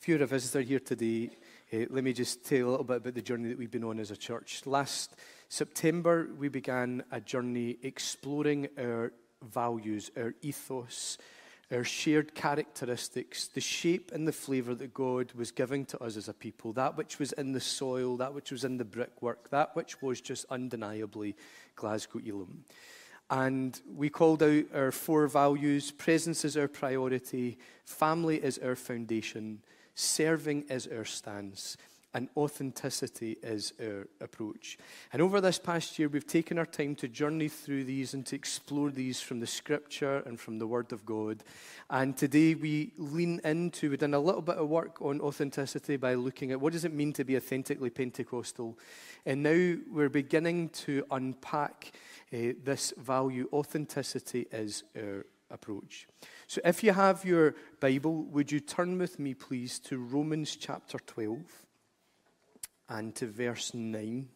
If you're a visitor here today, let me just tell you a little bit about the journey that we've been on as a church. Last September, we began a journey exploring our values, our ethos, our shared characteristics, the shape and the flavour that God was giving to us as a people, that which was in the soil, that which was in the brickwork, that which was just undeniably Glasgow Elim. And we called out our 4 values: presence is our priority, family is our foundation, serving is our stance, and authenticity is our approach. And over this past year, we've taken our time to journey through these and to explore these from the Scripture and from the Word of God. And today we've done a little bit of work on authenticity by looking at what does it mean to be authentically Pentecostal. And now we're beginning to unpack this value. Authenticity is our approach. So if you have your Bible, would you turn with me, please, to Romans chapter 12. And to verse 9.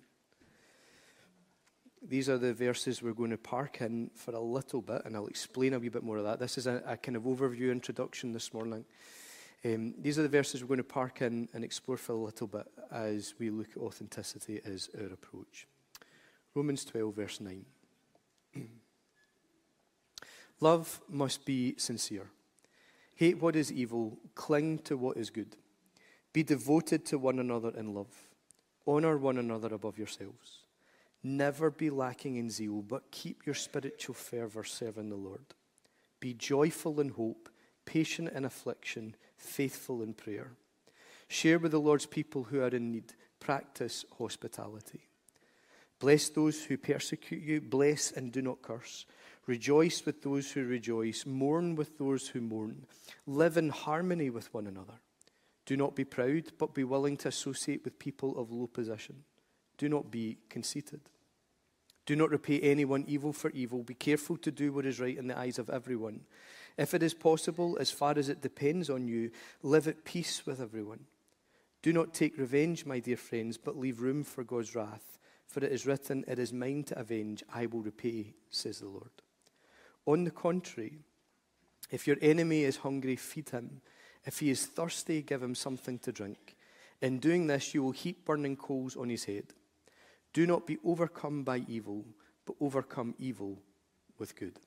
These are the verses we're going to park in for a little bit, and I'll explain a wee bit more of that. This is a kind of overview introduction this morning. These are the verses we're going to park in and explore for a little bit as we look at authenticity as our approach. Romans 12, verse 9. Love must be sincere. Hate what is evil, cling to what is good. Be devoted to one another in love. Honor one another above yourselves. Never be lacking in zeal, but keep your spiritual fervor serving the Lord. Be joyful in hope, patient in affliction, faithful in prayer. Share with the Lord's people who are in need. Practice hospitality. Bless those who persecute you. Bless and do not curse. Rejoice with those who rejoice. Mourn with those who mourn. Live in harmony with one another. Do not be proud, but be willing to associate with people of low position. Do not be conceited. Do not repay anyone evil for evil. Be careful to do what is right in the eyes of everyone. If it is possible, as far as it depends on you, live at peace with everyone. Do not take revenge, my dear friends, but leave room for God's wrath. For it is written, "It is mine to avenge, I will repay," says the Lord. On the contrary, if your enemy is hungry, feed him. If he is thirsty, give him something to drink. In doing this, you will heap burning coals on his head. Do not be overcome by evil, but overcome evil with good.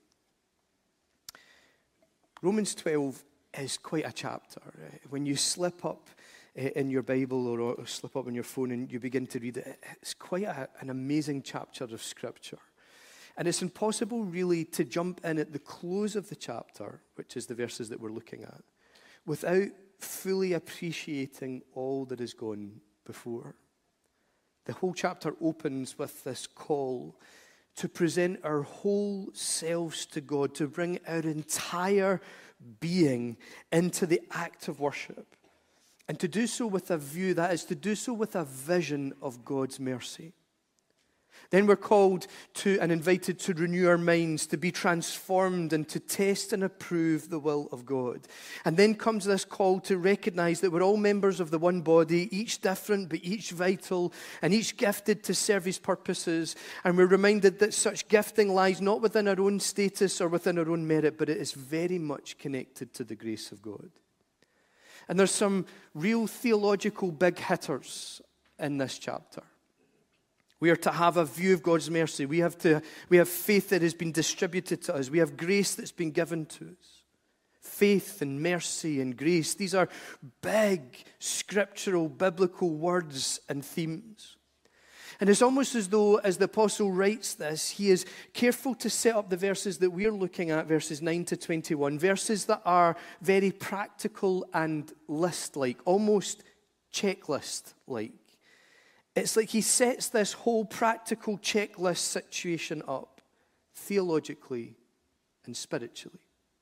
Romans 12 is quite a chapter. When you slip up in your Bible or slip up on your phone and you begin to read it, it's quite an amazing chapter of Scripture. And it's impossible really to jump in at the close of the chapter, which is the verses that we're looking at, without fully appreciating all that has gone before. The whole chapter opens with this call to present our whole selves to God, to bring our entire being into the act of worship, and to do so with a view, that is, to do so with a vision of God's mercy. Then we're called to and invited to renew our minds, to be transformed and to test and approve the will of God. And then comes this call to recognize that we're all members of the one body, each different but each vital, and each gifted to serve his purposes. And we're reminded that such gifting lies not within our own status or within our own merit, but it is very much connected to the grace of God. And there's some real theological big hitters in this chapter. We are to have a view of God's mercy. We have faith that has been distributed to us. We have grace that's been given to us. Faith and mercy and grace. These are big scriptural, biblical words and themes. And it's almost as though, as the apostle writes this, he is careful to set up the verses that we're looking at, verses 9 to 21, verses that are very practical and list-like, almost checklist-like. It's like he sets this whole practical checklist situation up, theologically and spiritually.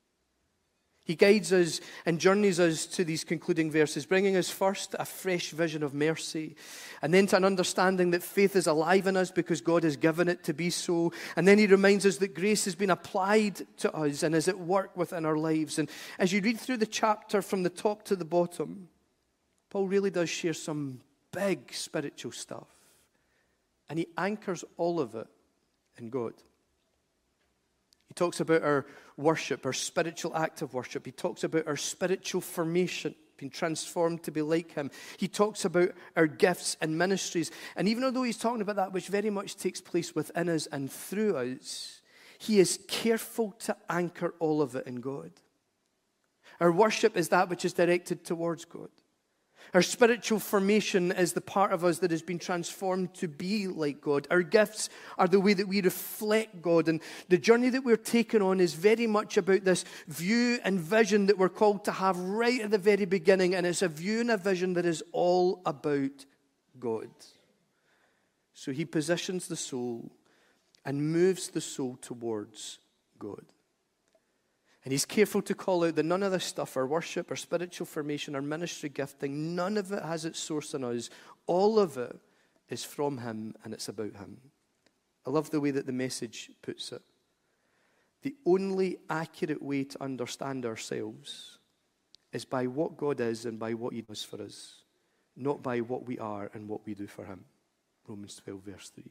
He guides us and journeys us to these concluding verses, bringing us first to a fresh vision of mercy, and then to an understanding that faith is alive in us because God has given it to be so. And then he reminds us that grace has been applied to us and is at work within our lives. And as you read through the chapter from the top to the bottom, Paul really does share some big spiritual stuff. And he anchors all of it in God. He talks about our worship, our spiritual act of worship. He talks about our spiritual formation been transformed to be like him. He talks about our gifts and ministries. And even although he's talking about that which very much takes place within us and through us, he is careful to anchor all of it in God. Our worship is that which is directed towards God. Our spiritual formation is the part of us that has been transformed to be like God. Our gifts are the way that we reflect God. And the journey that we're taking on is very much about this view and vision that we're called to have right at the very beginning. And it's a view and a vision that is all about God. So he positions the soul and moves the soul towards God. And he's careful to call out that none of this stuff, our worship, our spiritual formation, our ministry gifting, none of it has its source in us. All of it is from him and it's about him. I love the way that the Message puts it. The only accurate way to understand ourselves is by what God is and by what he does for us, not by what we are and what we do for him. Romans 12, verse 3.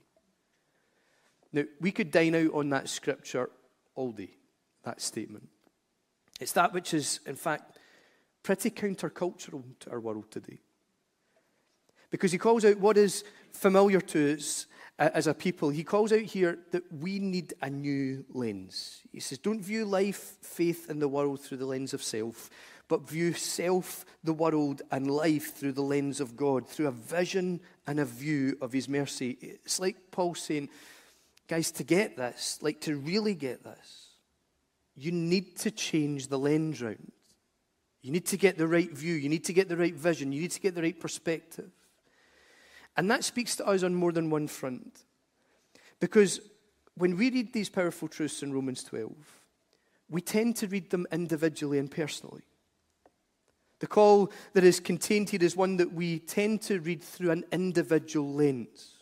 Now, we could dine out on that scripture all day, that statement. It's that which is, in fact, pretty countercultural to our world today. Because he calls out what is familiar to us as a people. He calls out here that we need a new lens. He says, don't view life, faith, and the world through the lens of self, but view self, the world, and life through the lens of God, through a vision and a view of his mercy. It's like Paul saying, guys, to get this, like to really get this, you need to change the lens round. You need to get the right view. You need to get the right vision. You need to get the right perspective. And that speaks to us on more than one front. Because when we read these powerful truths in Romans 12, we tend to read them individually and personally. The call that is contained here is one that we tend to read through an individual lens.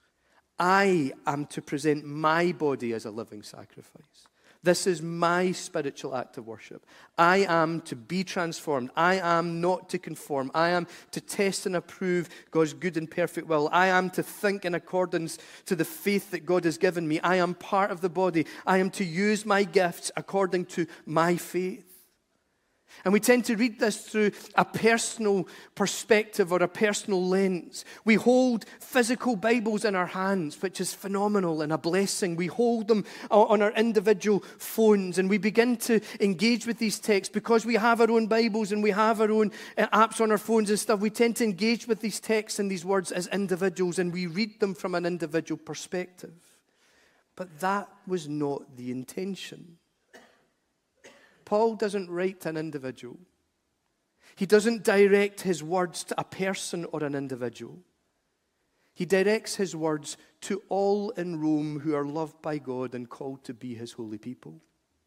I am to present my body as a living sacrifice. This is my spiritual act of worship. I am to be transformed. I am not to conform. I am to test and approve God's good and perfect will. I am to think in accordance to the faith that God has given me. I am part of the body. I am to use my gifts according to my faith. And we tend to read this through a personal perspective or a personal lens. We hold physical Bibles in our hands, which is phenomenal and a blessing. We hold them on our individual phones and we begin to engage with these texts because we have our own Bibles and we have our own apps on our phones and stuff. We tend to engage with these texts and these words as individuals and we read them from an individual perspective. But that was not the intention. Paul doesn't write to an individual. He doesn't direct his words to a person or an individual. He directs his words to all in Rome who are loved by God and called to be his holy people.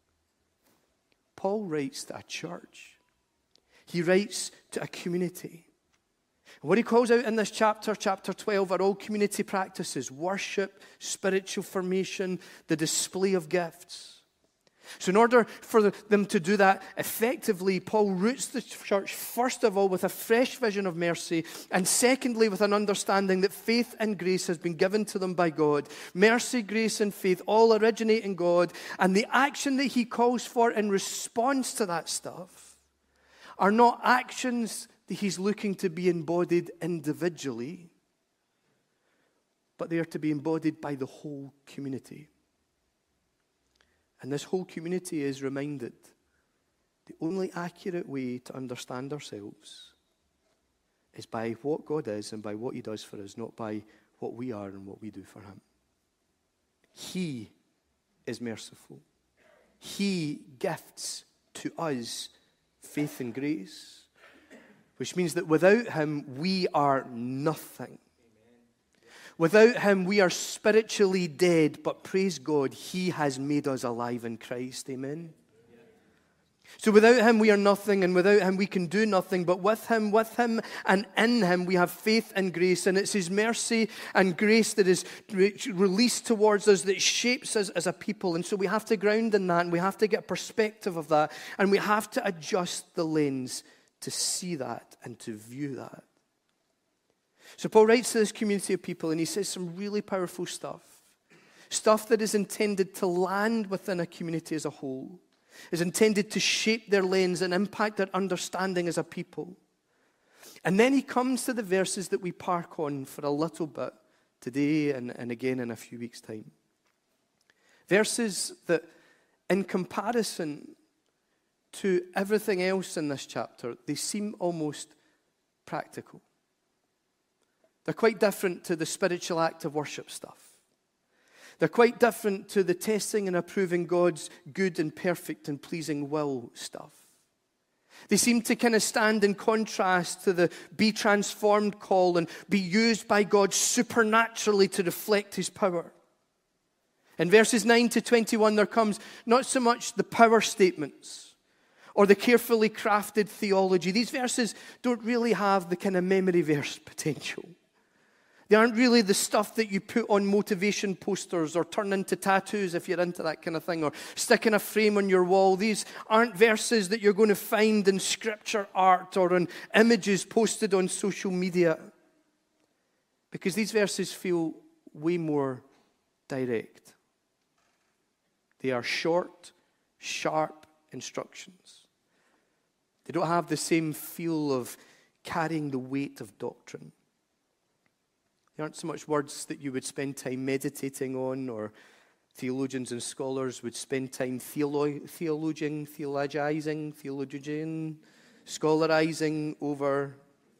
Paul writes to a church. He writes to a community. And what he calls out in this chapter, chapter 12, are all community practices: worship, spiritual formation, the display of gifts. So in order for them to do that effectively, Paul roots the church, first of all, with a fresh vision of mercy, and secondly, with an understanding that faith and grace has been given to them by God. Mercy, grace, and faith all originate in God, and the action that he calls for in response to that stuff are not actions that he's looking to be embodied individually, but they are to be embodied by the whole community. And this whole community is reminded the only accurate way to understand ourselves is by what God is and by what he does for us, not by what we are and what we do for him. He is merciful. He gifts to us faith and grace, which means that without him, we are nothing. Without him, we are spiritually dead, but praise God, he has made us alive in Christ. Amen? So without him, we are nothing, and without him, we can do nothing. But with him, and in him, we have faith and grace. And it's his mercy and grace that is released towards us that shapes us as a people. And so we have to ground in that, and we have to get perspective of that. And we have to adjust the lens to see that and to view that. So Paul writes to this community of people and he says some really powerful stuff. Stuff that is intended to land within a community as a whole. Is intended to shape their lens and impact their understanding as a people. And then he comes to the verses that we park on for a little bit today and again in a few weeks' time. Verses that, in comparison to everything else in this chapter, they seem almost practical. They're quite different to the spiritual act of worship stuff. They're quite different to the testing and approving God's good and perfect and pleasing will stuff. They seem to kind of stand in contrast to the be transformed call and be used by God supernaturally to reflect his power. In verses 9 to 21, there comes not so much the power statements or the carefully crafted theology. These verses don't really have the kind of memory verse potential. They aren't really the stuff that you put on motivation posters or turn into tattoos if you're into that kind of thing, or stick in a frame on your wall. These aren't verses that you're going to find in scripture art or in images posted on social media. Because these verses feel way more direct. They are short, sharp instructions. They don't have the same feel of carrying the weight of doctrine. They aren't so much words that you would spend time meditating on, or theologians and scholars would spend time theologizing, scholarizing over.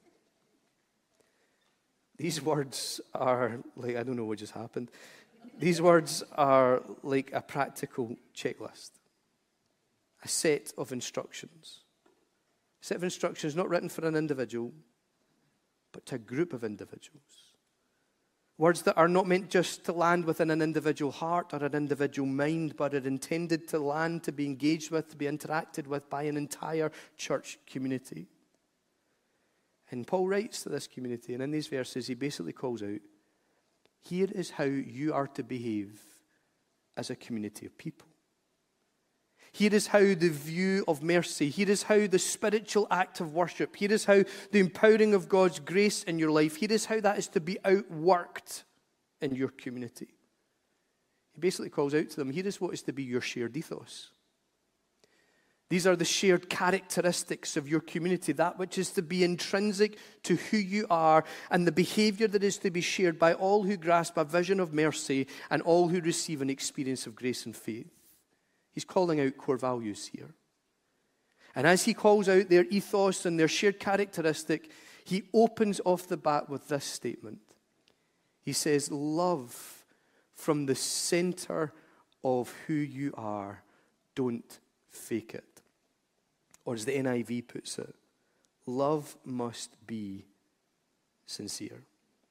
These words are like, I don't know what just happened. These words are like a practical checklist, a set of instructions. A set of instructions not written for an individual, but to a group of individuals. Words that are not meant just to land within an individual heart or an individual mind, but are intended to land, to be engaged with, to be interacted with by an entire church community. And Paul writes to this community, and in these verses he basically calls out, here is how you are to behave as a community of people. Here is how the view of mercy, here is how the spiritual act of worship, here is how the empowering of God's grace in your life, here is how that is to be outworked in your community. He basically calls out to them, here is what is to be your shared ethos. These are the shared characteristics of your community, that which is to be intrinsic to who you are, and the behavior that is to be shared by all who grasp a vision of mercy and all who receive an experience of grace and faith. He's calling out core values here. And as he calls out their ethos and their shared characteristic, he opens off the bat with this statement. He says, love from the center of who you are. Don't fake it. Or as the NIV puts it, love must be sincere.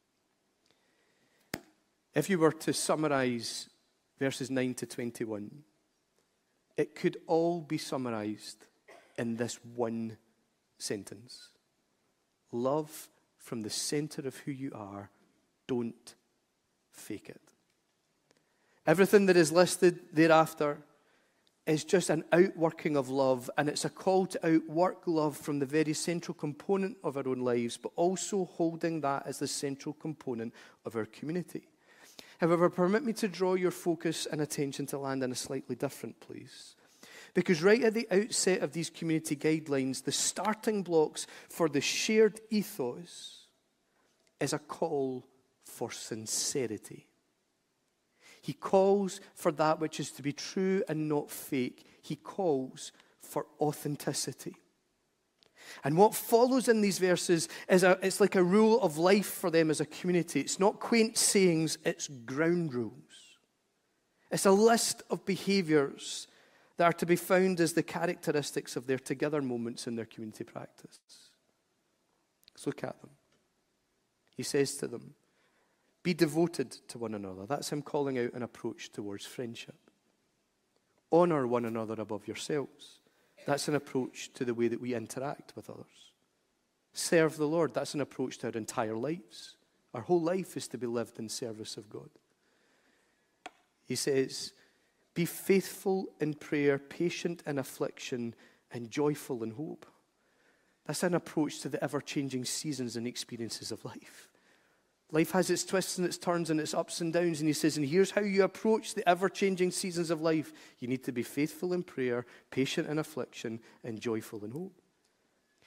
If you were to summarize verses 9 to 21, it could all be summarized in this one sentence. Love from the center of who you are. Don't fake it. Everything that is listed thereafter is just an outworking of love, and it's a call to outwork love from the very central component of our own lives, but also holding that as the central component of our community. However, permit me to draw your focus and attention to land in a slightly different place. Because right at the outset of these community guidelines, the starting blocks for the shared ethos is a call for sincerity. He calls for that which is to be true and not fake. He calls for authenticity. And what follows in these verses is it's like a rule of life for them as a community. It's not quaint sayings, it's ground rules. It's a list of behaviors that are to be found as the characteristics of their together moments in their community practice. Let's look at them. He says to them, be devoted to one another. That's him calling out an approach towards friendship. Honor one another above yourselves. That's an approach to the way that we interact with others. Serve the Lord. That's an approach to our entire lives. Our whole life is to be lived in service of God. He says, be faithful in prayer, patient in affliction, and joyful in hope. That's an approach to the ever-changing seasons and experiences of life. Life has its twists and its turns and its ups and downs. And he says, and here's how you approach the ever-changing seasons of life. You need to be faithful in prayer, patient in affliction, and joyful in hope.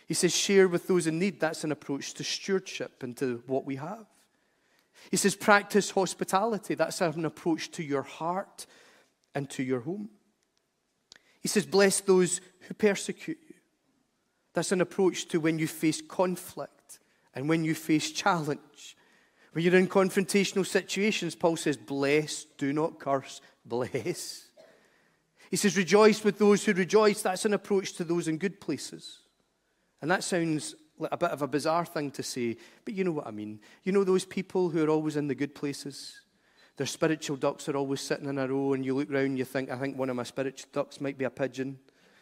He says, share with those in need. That's an approach to stewardship and to what we have. He says, practice hospitality. That's an approach to your heart and to your home. He says, bless those who persecute you. That's an approach to when you face conflict and when you face challenge. When you're in confrontational situations, Paul says, bless, do not curse, bless. He says, rejoice with those who rejoice. That's an approach to those in good places. And that sounds like a bit of a bizarre thing to say, but you know what I mean. You know those people who are always in the good places? Their spiritual ducks are always sitting in a row, and you look round and you think, I think one of my spiritual ducks might be a pigeon.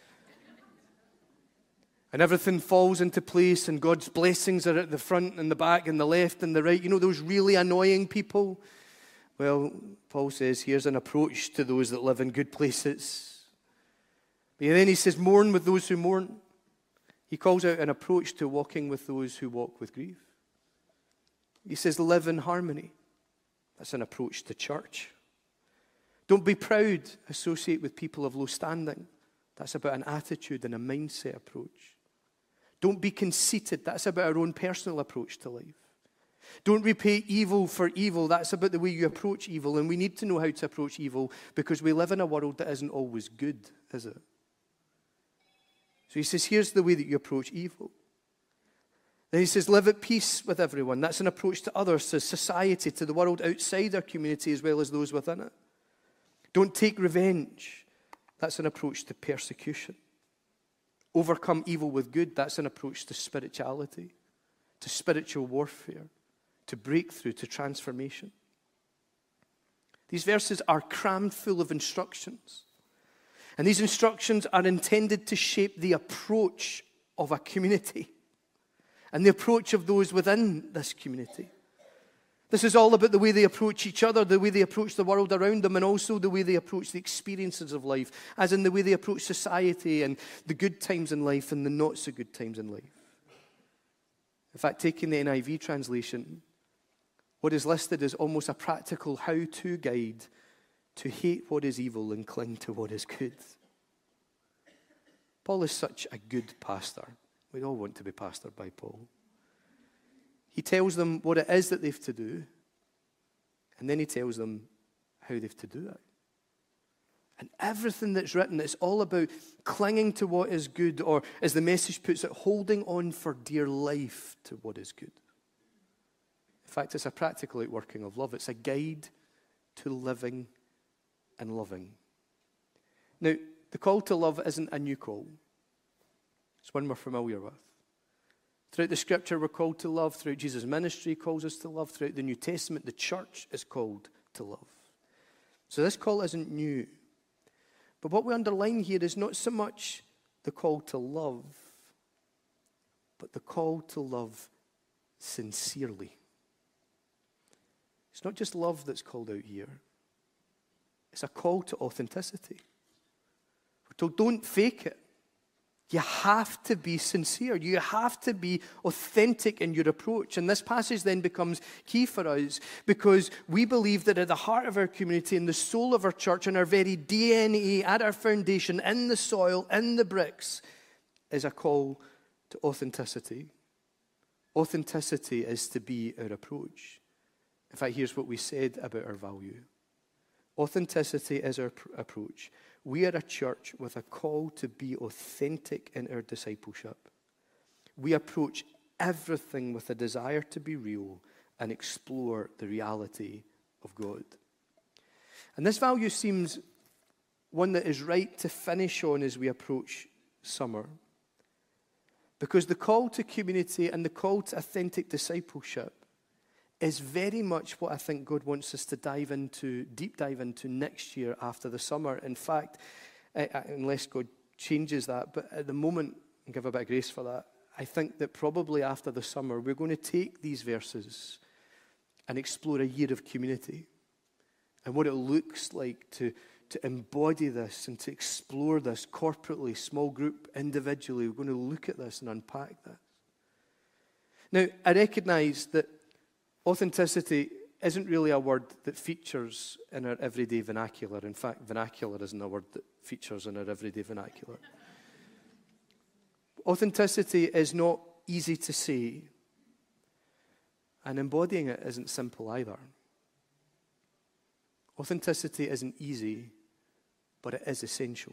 And everything falls into place, and God's blessings are at the front and the back and the left and the right. You know those really annoying people? Well, Paul says, here's an approach to those that live in good places. But then he says, mourn with those who mourn. He calls out an approach to walking with those who walk with grief. He says, live in harmony. That's an approach to church. Don't be proud. Associate with people of low standing. That's about an attitude and a mindset approach. Don't be conceited. That's about our own personal approach to life. Don't repay evil for evil. That's about the way you approach evil. And we need to know how to approach evil because we live in a world that isn't always good, is it? So he says, here's the way that you approach evil. Then he says, live at peace with everyone. That's an approach to others, to society, to the world outside our community as well as those within it. Don't take revenge. That's an approach to persecution. Overcome evil with good. That's an approach to spirituality, to spiritual warfare, to breakthrough, to transformation. These verses are crammed full of instructions. And these instructions are intended to shape the approach of a community and the approach of those within this community. This is all about the way they approach each other, the way they approach the world around them, and also the way they approach the experiences of life, as in the way they approach society and the good times in life and the not so good times in life. In fact, taking the NIV translation, what is listed is almost a practical how-to guide to hate what is evil and cling to what is good. Paul is such a good pastor. We all want to be pastored by Paul. He tells them what it is that they've to do, and then he tells them how they've to do it. And everything that's written, it's all about clinging to what is good, or as the Message puts it, holding on for dear life to what is good. In fact, it's a practical outworking of love. It's a guide to living and loving. Now, the call to love isn't a new call. It's one we're familiar with. Throughout the Scripture, we're called to love. Throughout Jesus' ministry, he calls us to love. Throughout the New Testament, the church is called to love. So this call isn't new. But what we underline here is not so much the call to love, but the call to love sincerely. It's not just love that's called out here. It's a call to authenticity. We're told, don't fake it. You have to be sincere. You have to be authentic in your approach. And this passage then becomes key for us because we believe that at the heart of our community, in the soul of our church, in our very DNA, at our foundation, in the soil, in the bricks, is a call to authenticity. Authenticity is to be our approach. In fact, here's what we said about our value. Authenticity is our approach. We are a church with a call to be authentic in our discipleship. We approach everything with a desire to be real and explore the reality of God. And this value seems one that is right to finish on as we approach summer. Because the call to community and the call to authentic discipleship is very much what I think God wants us to deep dive into next year after the summer. In fact, unless God changes that, but at the moment, and give a bit of grace for that, I think that probably after the summer, we're going to take these verses and explore a year of community and what it looks like to embody this and to explore this corporately, small group, individually. We're going to look at this and unpack this. Now, I recognize that authenticity isn't really a word that features in our everyday vernacular. In fact, vernacular isn't a word that features in our everyday vernacular. Authenticity is not easy to say, and embodying it isn't simple either. Authenticity isn't easy, but it is essential.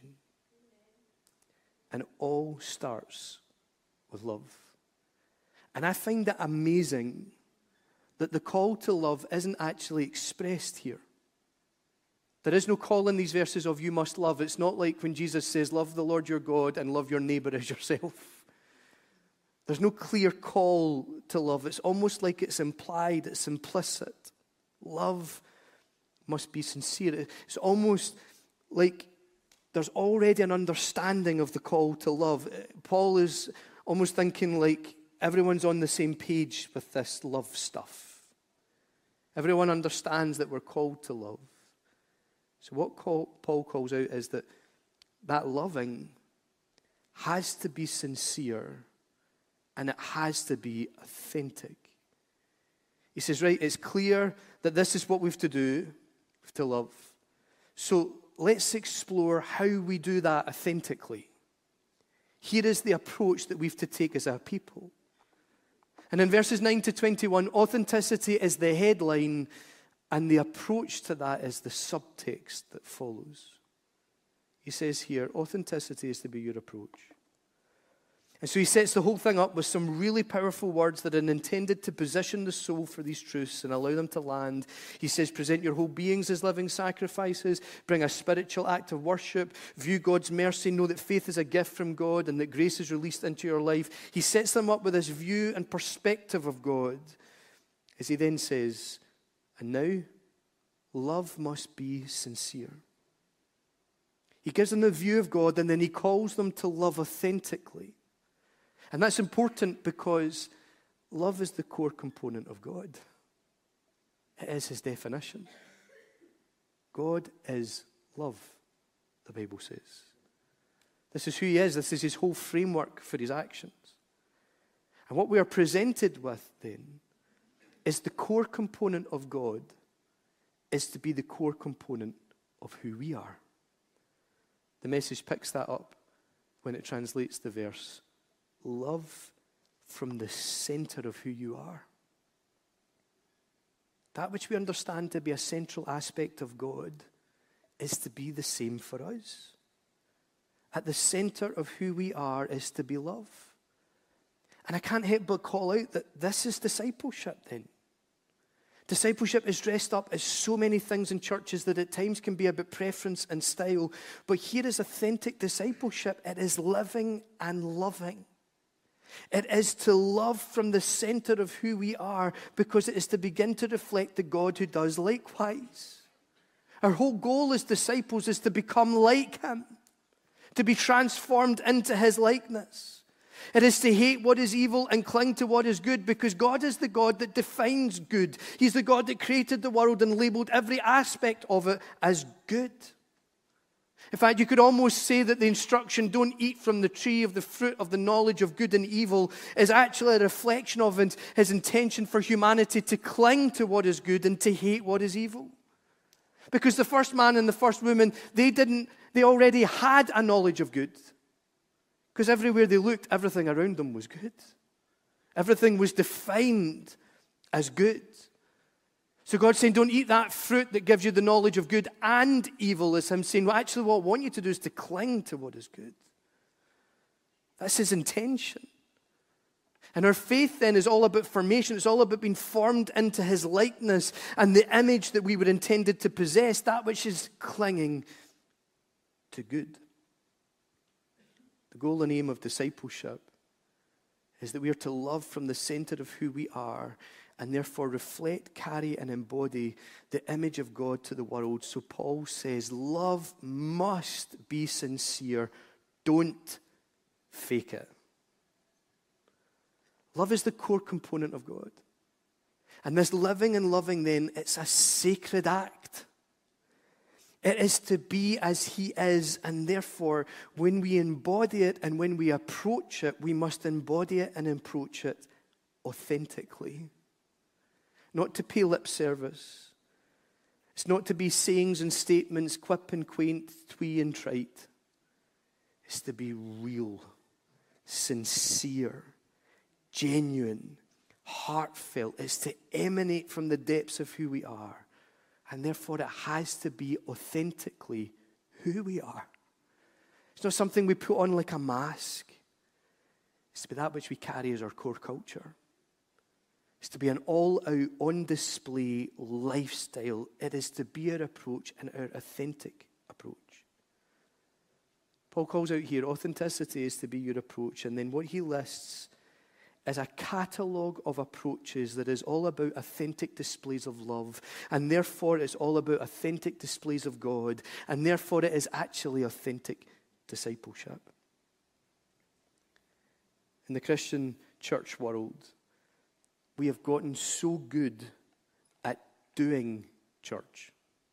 And it all starts with love. And I find it amazing that the call to love isn't actually expressed here. There is no call in these verses of you must love. It's not like when Jesus says, love the Lord your God and love your neighbor as yourself. There's no clear call to love. It's almost like it's implied, it's implicit. Love must be sincere. It's almost like there's already an understanding of the call to love. Paul is almost thinking like everyone's on the same page with this love stuff. Everyone understands that we're called to love. So what Paul calls out is that loving has to be sincere and it has to be authentic. He says, right, it's clear that this is what we have to do. We have to love. So let's explore how we do that authentically. Here is the approach that we have to take as a people. And in verses 9 to 21, authenticity is the headline, and the approach to that is the subtext that follows. He says here, authenticity is to be your approach. And so he sets the whole thing up with some really powerful words that are intended to position the soul for these truths and allow them to land. He says, present your whole beings as living sacrifices, bring a spiritual act of worship, view God's mercy, know that faith is a gift from God and that grace is released into your life. He sets them up with this view and perspective of God, as he then says, and now, love must be sincere. He gives them the view of God, and then he calls them to love authentically. And that's important because love is the core component of God. It is his definition. God is love, the Bible says. This is who he is. This is his whole framework for his actions. And what we are presented with then is the core component of God is to be the core component of who we are. The Message picks that up when it translates the verse, love from the center of who you are. That which we understand to be a central aspect of God is to be the same for us. At the center of who we are is to be love. And I can't help but call out that this is discipleship then. Discipleship is dressed up as so many things in churches that at times can be about preference and style. But here is authentic discipleship. It is living and loving. It is to love from the center of who we are because it is to begin to reflect the God who does likewise. Our whole goal as disciples is to become like him, to be transformed into his likeness. It is to hate what is evil and cling to what is good because God is the God that defines good. He's the God that created the world and labeled every aspect of it as good. In fact, you could almost say that the instruction, don't eat from the tree of the fruit of the knowledge of good and evil, is actually a reflection of his intention for humanity to cling to what is good and to hate what is evil. Because the first man and the first woman, they already had a knowledge of good. Because everywhere they looked, everything around them was good. Everything was defined as good. So God's saying, don't eat that fruit that gives you the knowledge of good and evil. Is him saying, well, actually what I want you to do is to cling to what is good. That's his intention. And our faith then is all about formation. It's all about being formed into his likeness and the image that we were intended to possess, that which is clinging to good. The goal and aim of discipleship is that we are to love from the center of who we are and therefore reflect, carry, and embody the image of God to the world. So Paul says, love must be sincere. Don't fake it. Love is the core component of God. And this living and loving then, it's a sacred act. It is to be as he is, and therefore, when we embody it and when we approach it, we must embody it and approach it authentically. Not to pay lip service. It's not to be sayings and statements, quip and quaint, twee and trite. It's to be real, sincere, genuine, heartfelt. It's to emanate from the depths of who we are. And therefore it has to be authentically who we are. It's not something we put on like a mask. It's to be that which we carry as our core culture. It's to be an all-out, on-display lifestyle. It is to be our approach and our authentic approach. Paul calls out here, authenticity is to be your approach. And then what he lists is a catalogue of approaches that is all about authentic displays of love. And therefore it's all about authentic displays of God. And therefore it is actually authentic discipleship. In the Christian church world, we have gotten so good at doing church.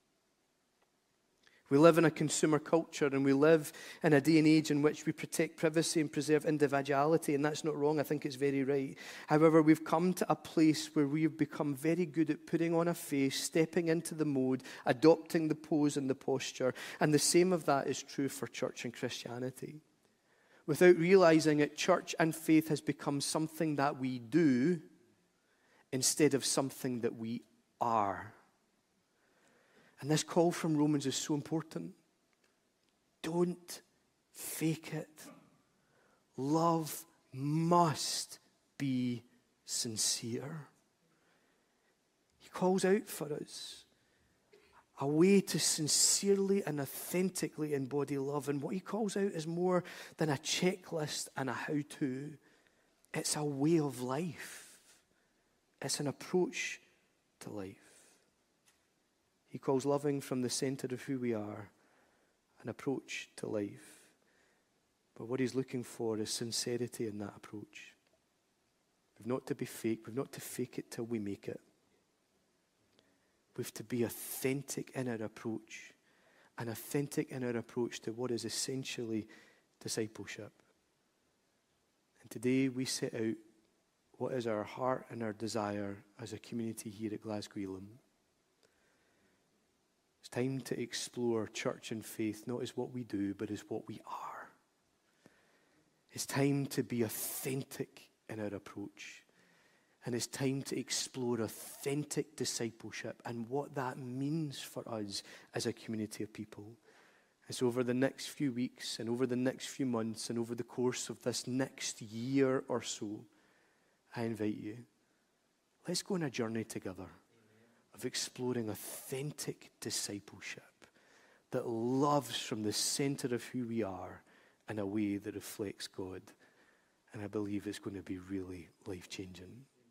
We live in a consumer culture, and we live in a day and age in which we protect privacy and preserve individuality, and that's not wrong. I think it's very right. However, we've come to a place where we've become very good at putting on a face, stepping into the mode, adopting the pose and the posture, and the same of that is true for church and Christianity. Without realizing it, church and faith has become something that we do instead of something that we are. And this call from Romans is so important. Don't fake it. Love must be sincere. He calls out for us a way to sincerely and authentically embody love. And what he calls out is more than a checklist and a how-to. It's a way of life. It's an approach to life. He calls loving from the center of who we are an approach to life. But what he's looking for is sincerity in that approach. We've not to be fake. We've not to fake it till we make it. We've to be authentic in our approach, and authentic in our approach to what is essentially discipleship. And today we set out what is our heart and our desire as a community here at Glasgow Elim. It's time to explore church and faith not as what we do, but as what we are. It's time to be authentic in our approach. And it's time to explore authentic discipleship and what that means for us as a community of people. And so over the next few weeks and over the next few months and over the course of this next year or so, I invite you, let's go on a journey together of exploring authentic discipleship that loves from the center of who we are in a way that reflects God. And I believe it's going to be really life-changing.